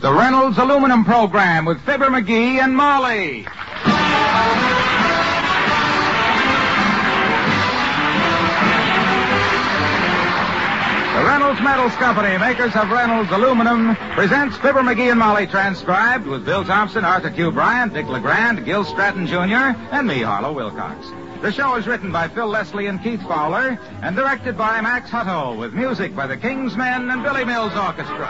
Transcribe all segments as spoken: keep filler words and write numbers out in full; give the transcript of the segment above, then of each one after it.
The Reynolds Aluminum Program with Fibber McGee and Molly. The Reynolds Metals Company, makers of Reynolds Aluminum, presents Fibber McGee and Molly, transcribed with Bill Thompson, Arthur Q. Bryant, Dick LeGrand, Gil Stratton Junior, and me, Harlow Wilcox. The show is written by Phil Leslie and Keith Fowler and directed by Max Hutto, with music by the King's Men and Billy Mills Orchestra.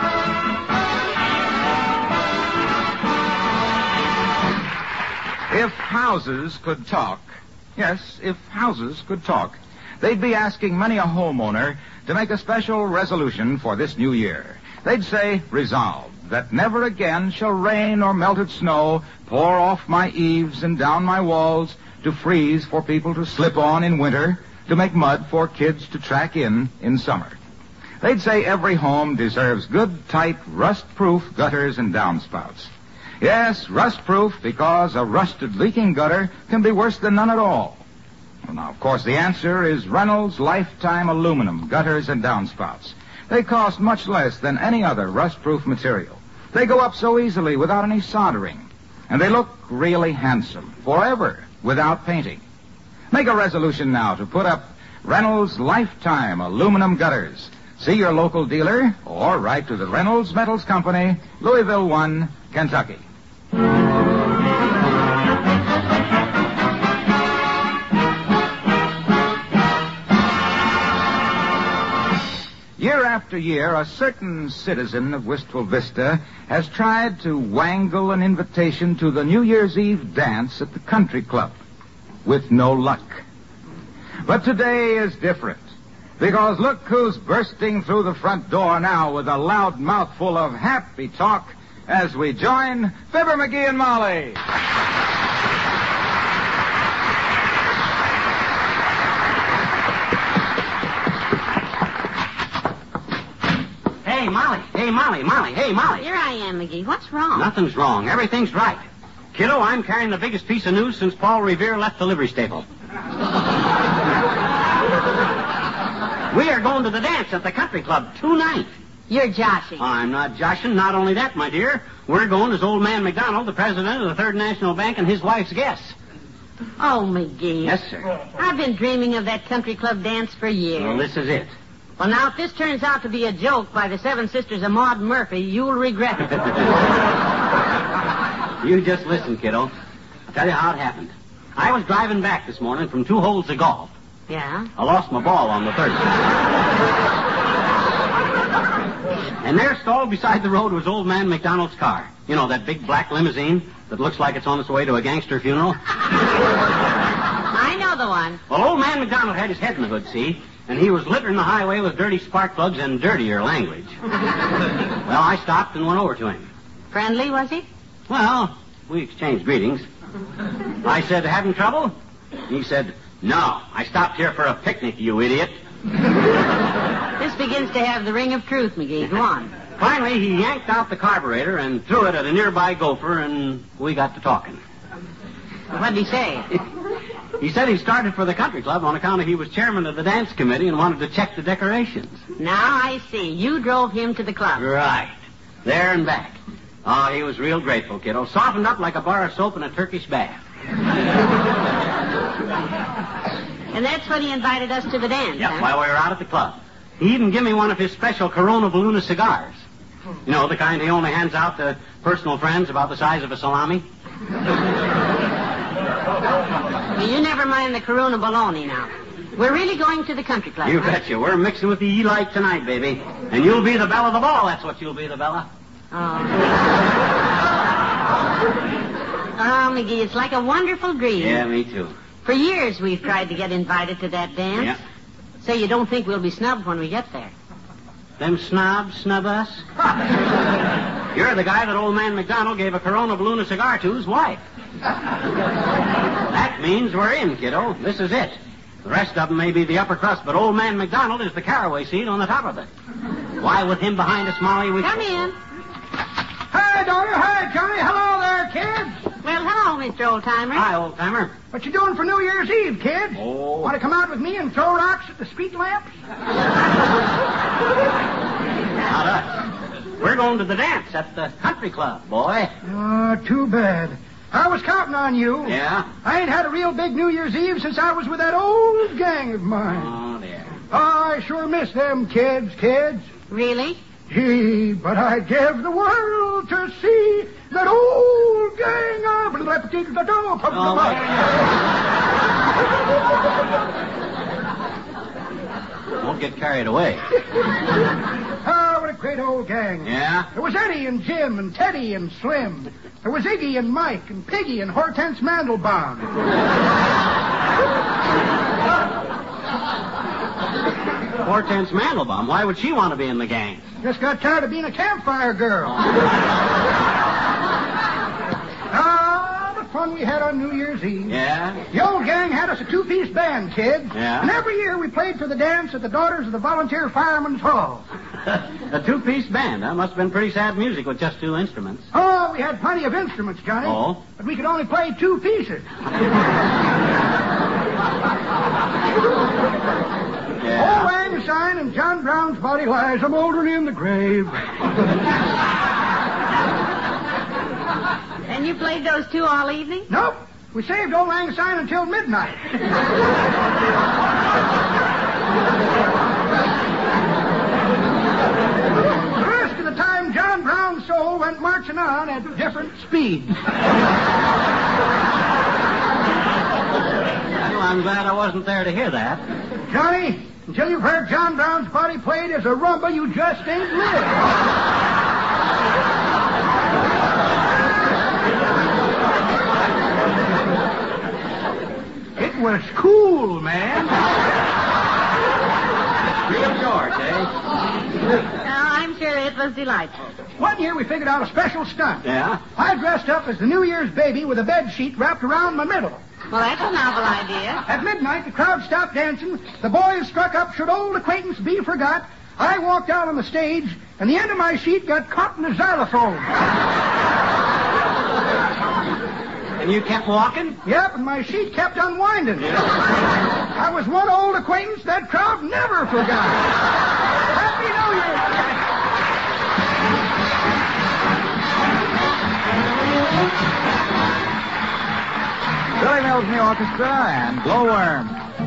If houses could talk, yes, if houses could talk, they'd be asking many a homeowner to make a special resolution for this new year. They'd say, resolved, that never again shall rain or melted snow pour off my eaves and down my walls, to freeze for people to slip on in winter, to make mud for kids to track in in summer. They'd say every home deserves good, tight, rust-proof gutters and downspouts. Yes, rust-proof, because a rusted, leaking gutter can be worse than none at all. Well, now, of course, the answer is Reynolds Lifetime Aluminum gutters and downspouts. They cost much less than any other rust-proof material. They go up so easily without any soldering. And they look really handsome, forever, without painting. Make a resolution now to put up Reynolds Lifetime Aluminum gutters. See your local dealer or write to the Reynolds Metals Company, Louisville one, Kentucky. Year after year, a certain citizen of Wistful Vista has tried to wangle an invitation to the New Year's Eve dance at the country club, with no luck. But today is different, because look who's bursting through the front door now with a loud mouthful of happy talk as we join Fibber McGee and Molly. Hey, Molly. Hey, Molly. Molly. Hey, Molly. Here I am, McGee. What's wrong? Nothing's wrong. Everything's right. Kiddo, I'm carrying the biggest piece of news since Paul Revere left the livery stable. We are going to the dance at the country club tonight. You're joshing. I'm not joshing. Not only that, my dear. We're going as old man McDonald, the president of the Third National Bank, and his wife's guests. Oh, McGee. Yes, sir. I've been dreaming of that country club dance for years. Well, this is it. Well, now, if this turns out to be a joke by the Seven Sisters of Maud Murphy, you'll regret it. You just listen, kiddo. I'll tell you how it happened. I was driving back this morning from two holes of golf. Yeah? I lost my ball on the third. And there, stalled beside the road, was old man McDonald's car. You know, that big black limousine that looks like it's on its way to a gangster funeral? I know the one. Well, old man McDonald had his head in the hood, see? And he was littering the highway with dirty spark plugs and dirtier language. Well, I stopped and went over to him. Friendly, was he? Well, we exchanged greetings. I said, having trouble? He said, no, I stopped here for a picnic, you idiot. This begins to have the ring of truth, McGee. Go on. Finally, he yanked out the carburetor and threw it at a nearby gopher, and we got to talking. What'd he say? He said he started for the country club on account of he was chairman of the dance committee and wanted to check the decorations. Now I see. You drove him to the club. Right. There and back. Oh, he was real grateful, kiddo. Softened up like a bar of soap in a Turkish bath. And that's when he invited us to the dance, Yep, huh? while we were out at the club. He even gave me one of his special Corona Balloona cigars. You know, the kind he only hands out to personal friends about the size of a salami. Well, you never mind the Corona Bologna now. We're really going to the country club. You huh? betcha. We're mixing with the E-Light tonight, baby. And you'll be the belle of the ball. That's what you'll be, the Bella. Oh. Oh, McGee, it's like a wonderful dream. Yeah, me too. For years we've tried to get invited to that dance. Yeah. So you don't think we'll be snubbed when we get there? Them snobs snub us? You're the guy that old man McDonald gave a Corona Balloona cigar to his wife. That means we're in, kiddo. This is it. The rest of them may be the upper crust, but old man McDonald is the caraway seed on the top of it. Why, with him behind us, Molly, we... Come in. Hi, daughter. Hi, Johnny. Hello there, kids. Well, hello, Mister Oldtimer. Hi, old-timer. What you doing for New Year's Eve, kids? Oh. Want to come out with me and throw rocks at the street lamps? Not us. We're going to the dance at the country club, boy. Oh, too bad. I was counting on you. Yeah? I ain't had a real big New Year's Eve since I was with that old gang of mine. Oh, dear. Oh, I sure miss them kids, kids. Really? Gee, but I'd give the world to see that old gang of... Oh, wait. Don't get carried away. Oh, what a great old gang. Yeah? There was Eddie and Jim and Teddy and Slim. There was Iggy and Mike and Piggy and Hortense Mandelbaum. Hortense Mandelbaum. Why would she want to be in the gang? Just got tired of being a campfire girl. Ah, the fun we had on New Year's Eve. Yeah? The old gang had us a two-piece band, kid. Yeah? And every year we played for the dance at the Daughters of the Volunteer Firemen's Hall. A two-piece band, huh? Must have been pretty sad music with just two instruments. Oh, we had plenty of instruments, Johnny. Oh? But we could only play two pieces. Yeah. Old Lang Syne and John Brown's body lies a moldering in the grave. And you played those two all evening? Nope. We saved Old Lang Syne until midnight. The rest of the time, John Brown's soul went marching on at different speeds. Well, I'm glad I wasn't there to hear that. Johnny, until you've heard John Brown's body played as a rumba, you just ain't lived. It was cool, man. Real George, eh? Oh, I'm sure it was delightful. One year we figured out a special stunt. Yeah? I dressed up as the New Year's baby with a bed sheet wrapped around my middle. Well, that's a novel idea. At midnight, the crowd stopped dancing. The boys struck up Should Old Acquaintance Be Forgot. I walked out on the stage, and the end of my sheet got caught in the xylophone. And you kept walking? Yep, and my sheet kept unwinding. I was one old acquaintance that crowd never forgot. Happy New Year! Billy Mills in the orchestra and Glowworm.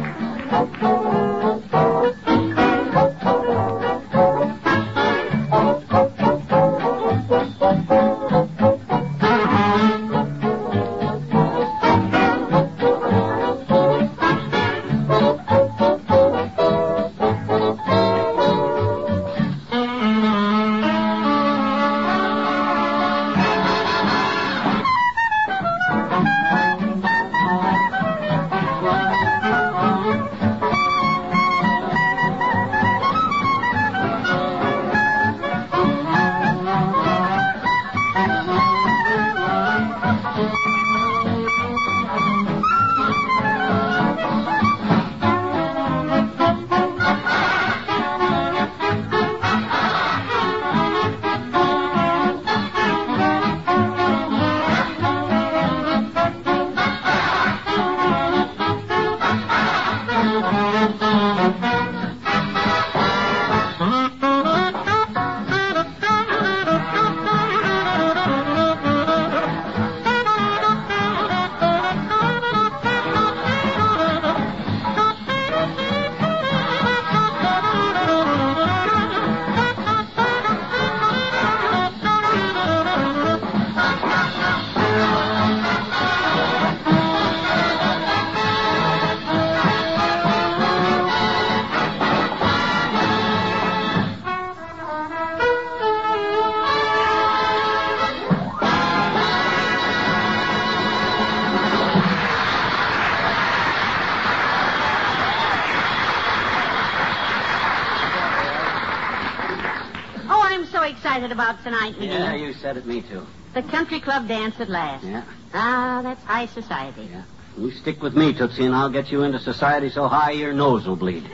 Excited about tonight, McGee. Yeah, you said it, me too. The country club dance at last. Yeah. Ah, that's high society. Yeah. You stick with me, Tootsie, and I'll get you into society so high your nose will bleed.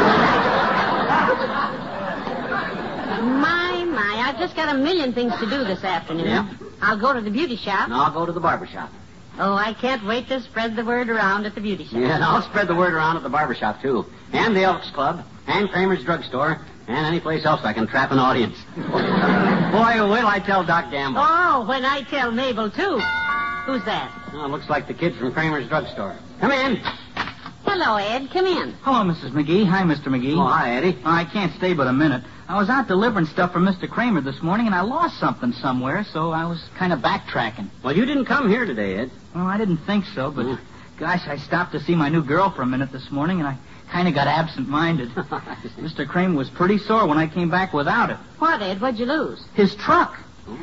My, my, I've just got a million things to do this afternoon. Yeah. I'll go to the beauty shop. And I'll go to the barber shop. Oh, I can't wait to spread the word around at the beauty shop. Yeah, and I'll spread the word around at the barber shop, too. And the Elks Club, and Kramer's Drugstore, and any place else I can trap an audience. Boy, will I tell Doc Gamble. Oh, when I tell Mabel, too. Who's that? Oh, looks like the kid from Kramer's drugstore. Come in. Hello, Ed. Come in. Hello, Missus McGee. Hi, Mister McGee. Oh, hi, Eddie. Oh, I can't stay but a minute. I was out delivering stuff for Mister Kramer this morning, and I lost something somewhere, so I was kind of backtracking. Well, you didn't come here today, Ed. Well, I didn't think so, but, Mm. gosh, I stopped to see my new girl for a minute this morning, and I kind of got absent-minded. Mister Kramer was pretty sore when I came back without it. What, Ed? What'd you lose? His truck.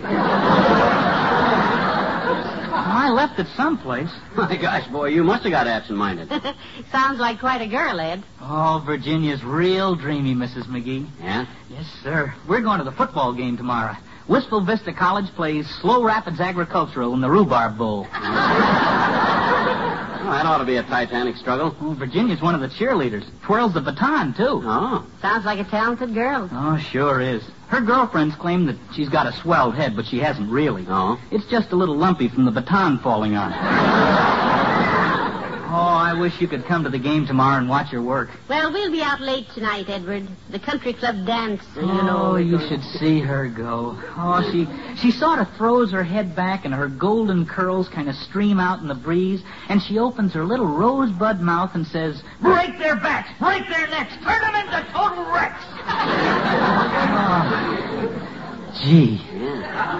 I left it someplace. My gosh, boy, you must have got absent-minded. Sounds like quite a girl, Ed. Oh, Virginia's real dreamy, Missus McGee. Yeah? Yes, sir. We're going to the football game tomorrow. Wistful Vista College plays Slow Rapids Agricultural in the Rhubarb Bowl. Oh, that ought to be a titanic struggle. Oh, Virginia's one of the cheerleaders. Twirls the baton, too. Oh. Sounds like a talented girl. Oh, sure is. Her girlfriends claim that she's got a swelled head, but she hasn't really. Oh? It's just a little lumpy from the baton falling on it. Oh, I wish you could come to the game tomorrow and watch her work. Well, we'll be out late tonight, Edward. The country club dance, you know. Oh, you should see her go. Oh, she she sort of throws her head back and her golden curls kind of stream out in the breeze, and she opens her little rosebud mouth and says, "Break their backs, break their necks, turn them into total wrecks." Oh, gee. Yeah.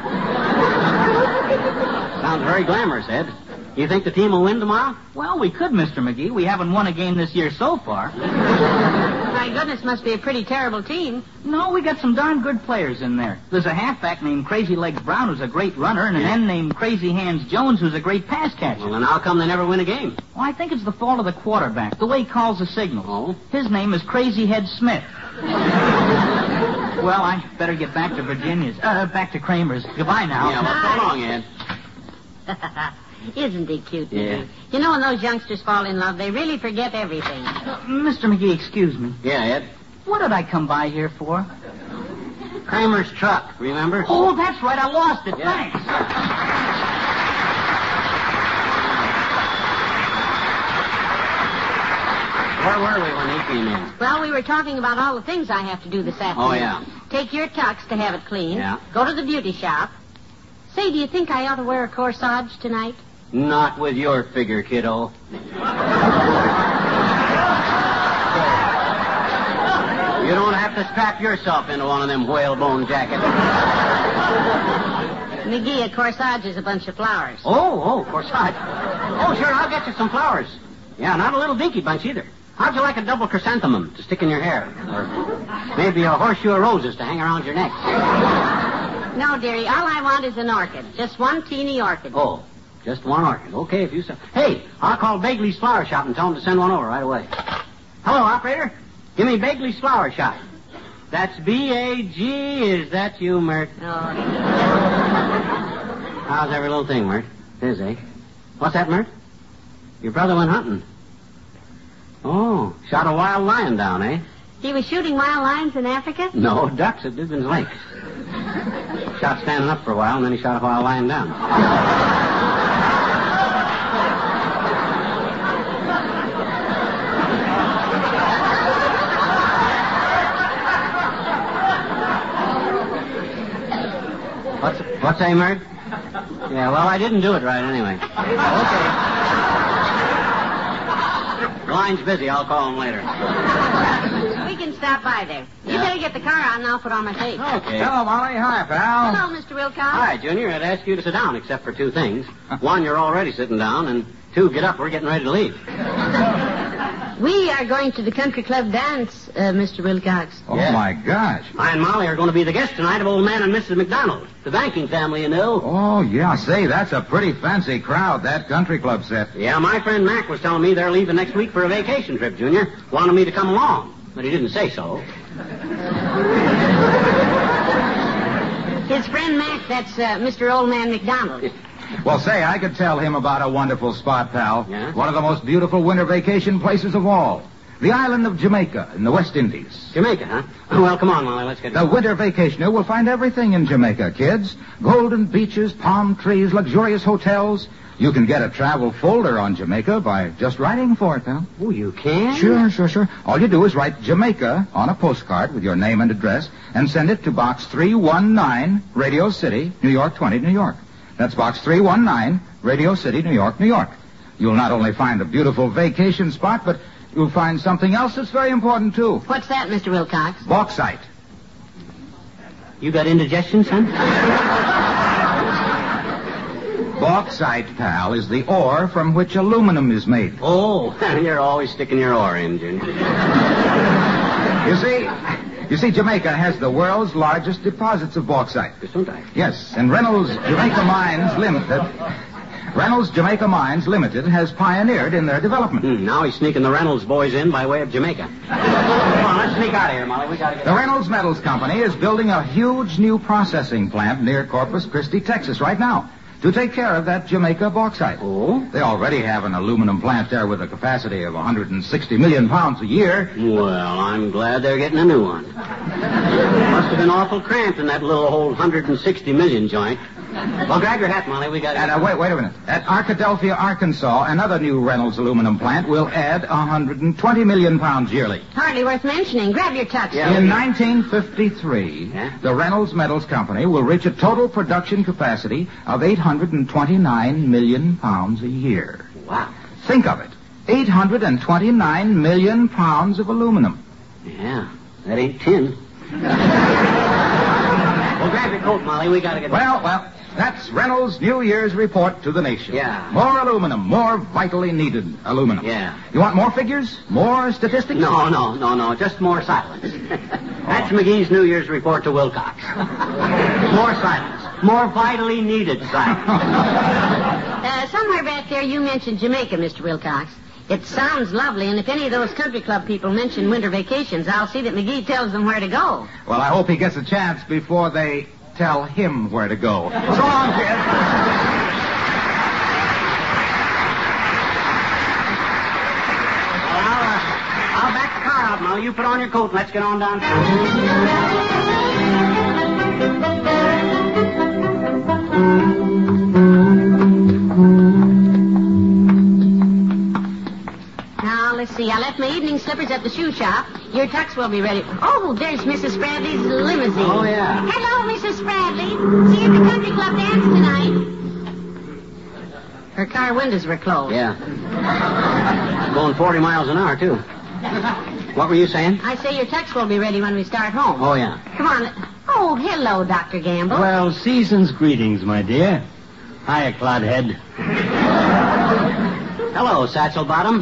Sounds very glamorous, Ed. You think the team will win tomorrow? Well, we could, Mister McGee. We haven't won a game this year so far. My goodness, must be a pretty terrible team. No, we got some darn good players in there. There's a halfback named Crazy Legs Brown who's a great runner, and an end named Crazy Hands Jones who's a great pass catcher. Well, then how come they never win a game? Well, I think it's the fault of the quarterback, the way he calls the signals. Oh? His name is Crazy Head Smith. Well, I better get back to Virginia's. Uh, back to Kramer's. Goodbye now. Yeah, well, so long, Ed. Isn't he cute, Yeah. Mickey? You know, when those youngsters fall in love, they really forget everything. Uh, Mister McGee, excuse me. Yeah, Ed. What did I come by here for? Kramer's truck, remember? Oh, that's right. I lost it. Yeah. Thanks. Where were we when he came in? Well, we were talking about all the things I have to do this afternoon. Oh, yeah. Take your tux to have it cleaned. Yeah. Go to the beauty shop. Say, do you think I ought to wear a corsage tonight? Not with your figure, kiddo. You don't have to strap yourself into one of them whalebone jackets. McGee, a corsage is a bunch of flowers. Oh, oh, corsage. Oh, sure, I'll get you some flowers. Yeah, not a little dinky bunch either. How'd you like a double chrysanthemum to stick in your hair? Or maybe a horseshoe of roses to hang around your neck? No, dearie, all I want is an orchid. Just one teeny orchid. Oh, just one orchid. Okay, if you say. Hey, I'll call Bagley's Flower Shop and tell them to send one over right away. Hello, operator. Give me Bagley's Flower Shop. That's B A G. Is that you, Mert? Oh. How's every little thing, Mert? Is, eh? What's that, Mert? Your brother went hunting. Oh, shot a wild lion down, eh? He was shooting wild lions in Africa? No, ducks at Dugan's Lake. Shot standing up for a while, and then he shot a wild lion down. What's, what's that, Mert? Yeah, well, I didn't do it right anyway. Okay. The line's busy. I'll call him later. We can stop by there. You Yeah. better get the car out and I'll put on my face. Okay. Hello, Molly. Hi, pal. Hello, Mister Wilcox. Hi, Junior. I'd ask you to sit down, except for two things. One, you're already sitting down, and two, get up. We're getting ready to leave. We are going to the country club dance, uh, Mister Wilcox. Oh, Yeah. my gosh. I and Molly are going to be the guests tonight of old man and Missus McDonald, the banking family, you know. Oh, yeah. Say, that's a pretty fancy crowd, that country club set. Yeah, my friend Mac was telling me they're leaving next week for a vacation trip, Junior. Wanted me to come along, but he didn't say so. His friend Mac, that's uh, Mister Old Man McDonald. Well, say, I could tell him about a wonderful spot, pal. Yeah? One of the most beautiful winter vacation places of all. The island of Jamaica in the West Indies. Jamaica, huh? Well, come on, Molly, let's get The going. winter vacationer will find everything in Jamaica, kids. Golden beaches, palm trees, luxurious hotels. You can get a travel folder on Jamaica by just writing for it, pal. Oh, you can? Sure, sure, sure. All you do is write Jamaica on a postcard with your name and address and send it to Box three one nine, Radio City, New York twenty, New York. That's Box three one nine, Radio City, New York, New York. You'll not only find a beautiful vacation spot, but you'll find something else that's very important, too. What's that, Mister Wilcox? Bauxite. You got indigestion, son? Bauxite, pal, is the ore from which aluminum is made. Oh, you're always sticking your oar in, Junior. You see, you see, Jamaica has the world's largest deposits of bauxite. Yes, and Reynolds Jamaica Mines Limited, Reynolds Jamaica Mines Limited has pioneered in their development. Mm, now he's sneaking the Reynolds boys in by way of Jamaica. Come on, let's sneak out of here, Molly. We gotta get. The Reynolds Metals Company is building a huge new processing plant near Corpus Christi, Texas, right now, to take care of that Jamaica bauxite. Oh? They already have an aluminum plant there with a capacity of one hundred sixty million pounds a year. Well, I'm glad they're getting a new one. Must have been awful cramped in that little old one hundred sixty million joint. Well, grab your hat, Molly. We got to... And uh, wait, wait a minute. At Arkadelphia, Arkansas, another new Reynolds aluminum plant will add one hundred twenty million pounds yearly. Hardly worth mentioning. Grab your tux. Yeah. In nineteen fifty-three, Yeah? the Reynolds Metals Company will reach a total production capacity of eight hundred twenty-nine million pounds a year. Wow. Think of it. eight hundred twenty-nine million pounds of aluminum. Yeah, that ain't tin. Well, grab your coat, Molly. We got to get... Well, well, that's Reynolds' New Year's report to the nation. Yeah. More aluminum, more vitally needed aluminum. Yeah. You want more figures? More statistics? No, no, no, no. Just more silence. That's McGee's New Year's report to Wilcox. More silence. More vitally needed silence. Uh, somewhere back there you mentioned Jamaica, Mister Wilcox. It sounds lovely, and if any of those country club people mention winter vacations, I'll see that McGee tells them where to go. Well, I hope he gets a chance before they tell him where to go. So long, kid. Well, I'll, uh, I'll back the car out, Molly. You put on your coat and let's get on downtown. Now, let's see. I left my evening slippers at the shoe shop. Your tux will be ready. Oh, there's Missus Spradley's limousine. Oh, yeah. Hello, Missus Spradley. See you at the country club dance tonight. Her car windows were closed. Yeah. Going forty miles an hour, too. What were you saying? I say your tux will be ready when we start home. Oh, yeah. Come on. Oh, hello, Doctor Gamble. Well, season's greetings, my dear. Hiya, Clodhead. Hello, Satchel Bottom.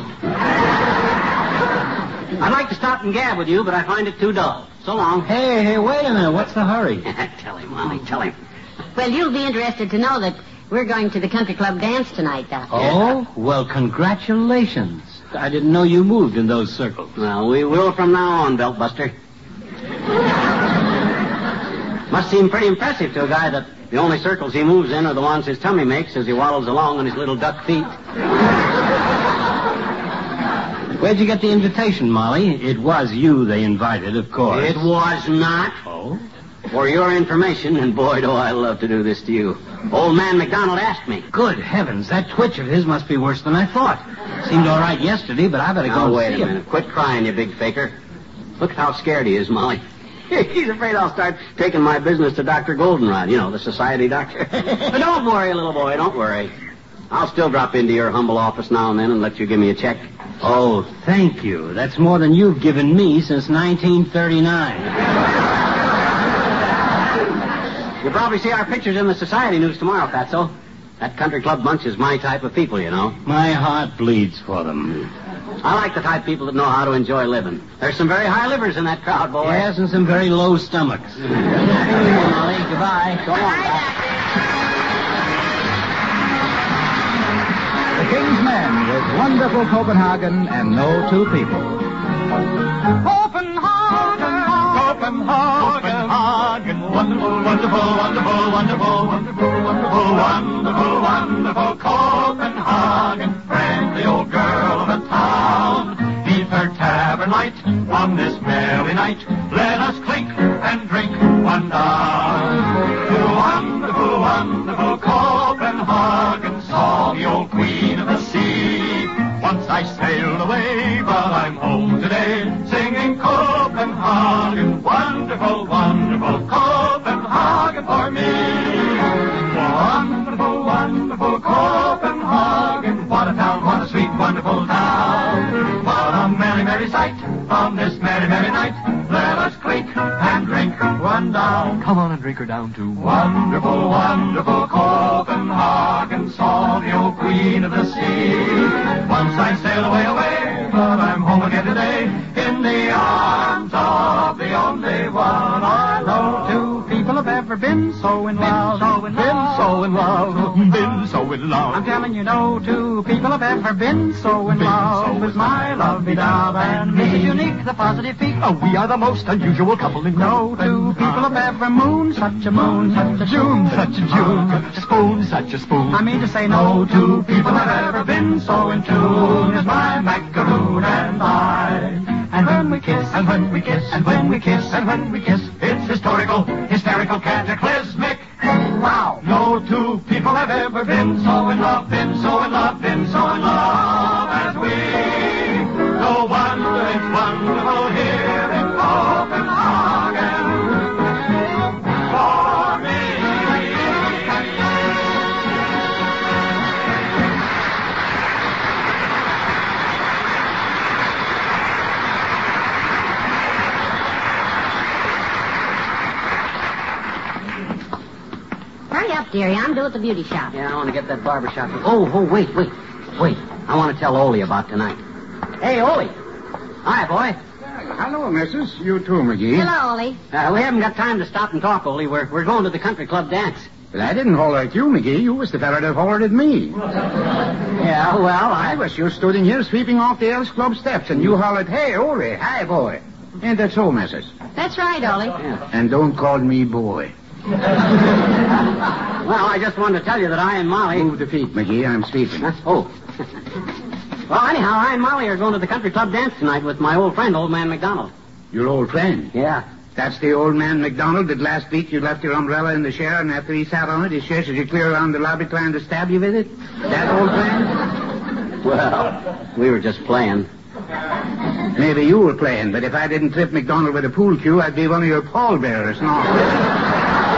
I'd like to stop and gab with you, but I find it too dull. So long. Hey, hey, wait a minute. What's the hurry? Tell him, Molly, tell him. Well, you'll be interested to know that we're going to the country club dance tonight, Doctor. Oh, well, congratulations. I didn't know you moved in those circles. Well, we will from now on, Beltbuster. Must seem pretty impressive to a guy that the only circles he moves in are the ones his tummy makes as he waddles along on his little duck feet. Where'd you get the invitation, Molly? It was you they invited, of course. It was not. Oh? For your information, and boy, do I love to do this to you. Old man McDonald asked me. Good heavens, that twitch of his must be worse than I thought. Seemed all right yesterday, but I better Now, go wait see a him. minute. Quit crying, you big faker. Look at how scared he is, Molly. He's afraid I'll start taking my business to Doctor Goldenrod, you know, the society doctor. But don't worry, little boy, don't worry. I'll still drop into your humble office now and then and let you give me a check. Oh, thank you. That's more than you've given me since nineteen thirty-nine. You'll probably see our pictures in the society news tomorrow, Fatso. That country club bunch is my type of people, you know. My heart bleeds for them. I like the type of people that know how to enjoy living. There's some very high livers in that crowd, boy. Yes, and some very low stomachs. Molly, goodbye. Go on, Doc. The King's Men with wonderful Copenhagen and no two people. Copenhagen, Copenhagen, Copenhagen, wonderful, wonderful, wonderful, wonderful, wonderful, wonderful, wonderful, wonderful Copenhagen, friendly old girl of a town, neath her tab. her down to wonderful, wonderful Copenhagen. Saw the old queen of the sea. Once I sailed away, away, but I'm home again today in the arms of the only one I love. Two people have ever been so in love. So in love, so in love, been so in love. I'm telling you, no two people have ever been so in Been love so as in my love. lovely dove and Missus Me. Unique, the positive peak. Oh, we are the most unusual couple in No two people have ever mooned such a moon, such a June, such a June, such a spoon, such a spoon. I mean to say, no two people have ever been so in tune as my macaroon and I. And when we kiss, And when we kiss, and when we kiss, and when we kiss, it's historical, hysterical, cataclysmic. Wow! No two people have ever been so in love, been so in love, been so in love as we. No wonder it's wonderful here in Copenhagen for me. Hurry up, dearie. I'm due at the beauty shop. Yeah, I want to get that barber shop. Oh, oh, wait, wait, wait. I want to tell Ole about tonight. Hey, Ole. Hi, boy. Hello, missus. You too, McGee. Hello, Ollie. Uh, we haven't got time to stop and talk, Ole. We're, we're going to the country club dance. But I didn't holler at you, McGee. You was the fella that hollered at me. Yeah, well, I I... was you stood in here sweeping off the Elks Club steps, and you hollered, hey, Ole, hi, boy. Ain't that so, missus? That's right, Ollie. Yeah. And don't call me boy. Well, I just wanted to tell you that I and Molly... Move the feet, McGee. I'm sweeping. Huh? Oh. Well, anyhow, I and Molly are going to the country club dance tonight with my old friend, Old Man McDonald. Your old friend. Yeah. That's the old man McDonald that last week you left your umbrella in the chair, and after he sat on it, his chest as you clear around the lobby trying to stab you with it? That old friend? Well, we were just playing. Maybe you were playing, but if I didn't trip McDonald with a pool cue, I'd be one of your pallbearers now.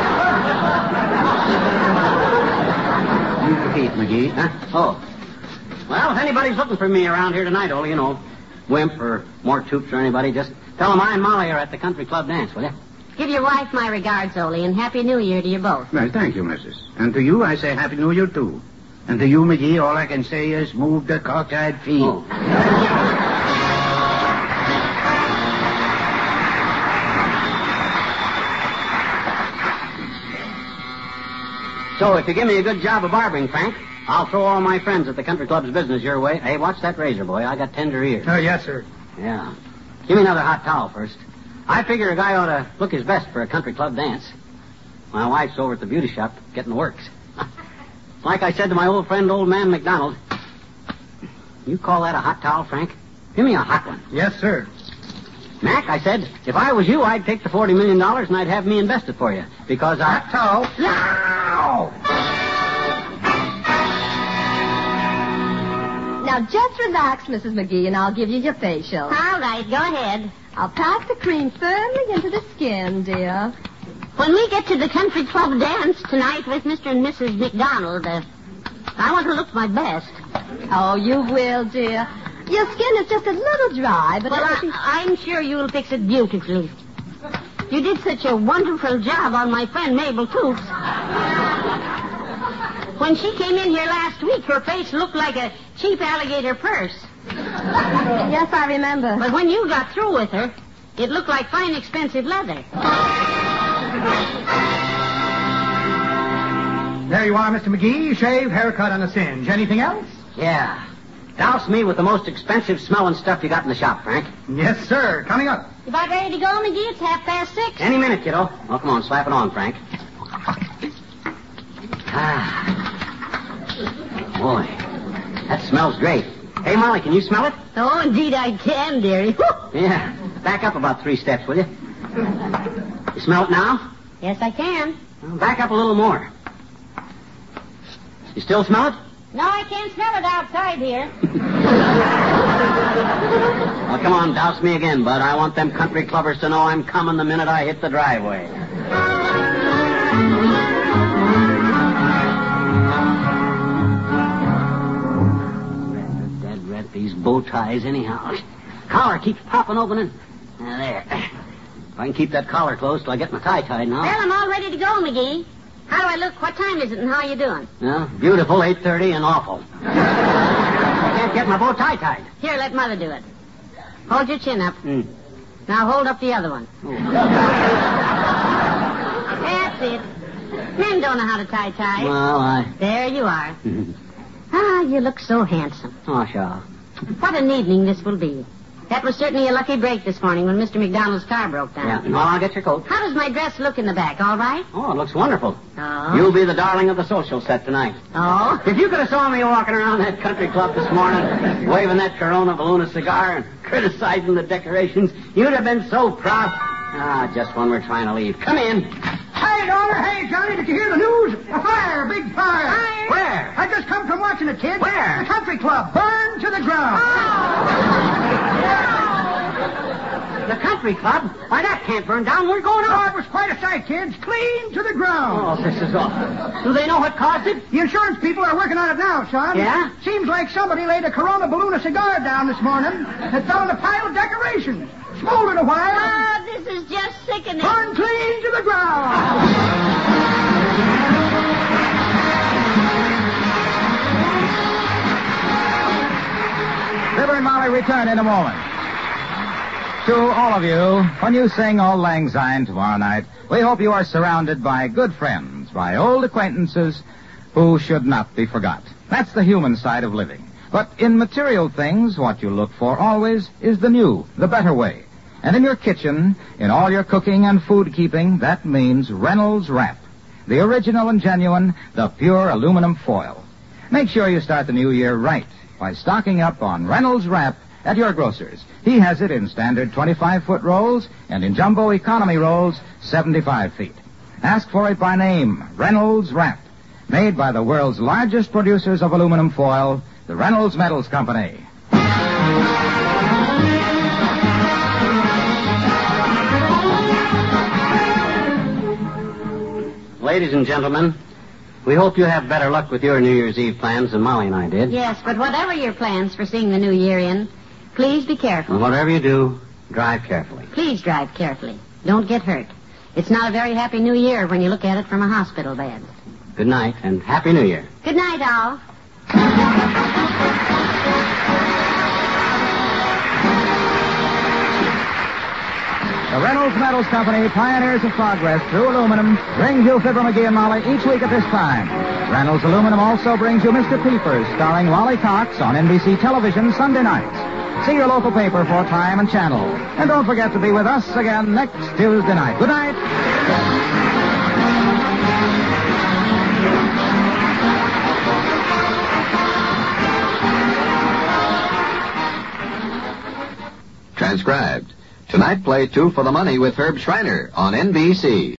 Move the feet, McGee. Huh? Oh. Well, if anybody's looking for me around here tonight, Ole, you know, Wimp or Mort Toops or anybody, just tell them I and Molly are at the country club dance, will you? Give your wife my regards, Ollie, and Happy New Year to you both. Well, thank you, missus. And to you, I say Happy New Year, too. And to you, McGee, all I can say is move the cockeyed feet. Oh. So, if you give me a good job of barbering, Frank, I'll throw all my friends at the country club's business your way. Hey, watch that razor, boy. I got tender ears. Oh, yes, sir. Yeah. Give me another hot towel first. I figure a guy ought to look his best for a country club dance. My wife's over at the beauty shop getting the works. Like I said to my old friend, Old Man McDonald, you call that a hot towel, Frank? Give me a hot one. Yes, sir. Mac, I said, if I was you, I'd take the forty million dollars and I'd have me invest it for you. Because I... Hot towel. Now! Now, just relax, Missus McGee, and I'll give you your facial. All right, go ahead. I'll pack the cream firmly into the skin, dear. When we get to the country club dance tonight with Mister and Missus McDonald, uh, I want to look my best. Oh, you will, dear. Your skin is just a little dry, but Well, everything... I, I'm sure you'll fix it beautifully. You did such a wonderful job on my friend Mabel Toops. When she came in here last week, her face looked like a cheap alligator purse. Yes, I remember. But when you got through with her, it looked like fine, expensive leather. There you are, Mister McGee. Shave, haircut, and a singe. Anything else? Yeah. Douse me with the most expensive smelling stuff you got in the shop, Frank. Yes, sir. Coming up. You about ready to go, McGee? It's half past six. Any minute, kiddo. Oh, come on, slap it on, Frank. Ah. Boy, that smells great. Hey, Molly, can you smell it? Oh, indeed I can, dearie. Yeah. Back up about three steps, will you? You smell it now? Yes, I can. Well, back up a little more. You still smell it? No, I can't smell it outside here. Well, come on, douse me again, bud. I want them country clubbers to know I'm coming the minute I hit the driveway. Dead red, these bow ties anyhow. Collar keeps popping open and... Now, there. If I can keep that collar closed till I get my tie tied now. Well, I'm all ready to go, McGee. How do I look? What time is it and how you doing? Yeah, beautiful, eight thirty, and awful. I can't get my bow tie tied. Here, let Mother do it. Hold your chin up. Mm. Now hold up the other one. Oh. That's it. Men don't know how to tie ties. Well, I... There you are. Ah, you look so handsome. Oh, sure. What an evening this will be. That was certainly a lucky break this morning when Mister McDonald's car broke down. Yeah, no, I'll get your coat. How does my dress look in the back? All right? Oh, it looks wonderful. Oh. You'll be the darling of the social set tonight. Oh? If you could have saw me walking around that country club this morning, waving that Corona Balloon cigar and criticizing the decorations, you'd have been so proud. Ah, just when we're trying to leave. Come in. Hey, daughter. Hey, Johnny, did you hear the news? A fire, big fire. Fire? Where? I just come from watching it, kid. Where? The country club. Burned to the ground. The country club? Why, that can't burn down. We're going Oh, out. it was quite a sight, kids. Clean to the ground. Oh, this is awful. Do they know what caused it? The insurance people are working on it now, son. Yeah? Seems like somebody laid a Corona Balloon of cigar down this morning and fell in a pile of decorations. Smoldered a while. Ah, this is just sickening. Burned clean to the ground. Fibber and Molly return in a moment. To all of you, when you sing Auld Lang Syne tomorrow night, we hope you are surrounded by good friends, by old acquaintances who should not be forgot. That's the human side of living. But in material things, what you look for always is the new, the better way. And in your kitchen, in all your cooking and food keeping, that means Reynolds Wrap. The original and genuine, the pure aluminum foil. Make sure you start the new year right by stocking up on Reynolds Wrap at your grocer's. He has it in standard twenty-five foot rolls and in jumbo economy rolls, seventy-five feet. Ask for it by name, Reynolds Wrap. Made by the world's largest producers of aluminum foil, the Reynolds Metals Company. Ladies and gentlemen, we hope you have better luck with your New Year's Eve plans than Molly and I did. Yes, but whatever your plans for seeing the new year in, please be careful. And whatever you do, drive carefully. Please drive carefully. Don't get hurt. It's not a very happy new year when you look at it from a hospital bed. Good night, and Happy New Year. Good night, all. The Reynolds Metals Company, pioneers of progress through aluminum, brings you Fibber, McGee, and Molly each week at this time. Reynolds Aluminum also brings you Mister Peepers, starring Wally Cox on N B C television Sunday nights. See your local paper for time and channel. And don't forget to be with us again next Tuesday night. Good night. Transcribed. Tonight, play Two for the Money with Herb Schreiner on N B C.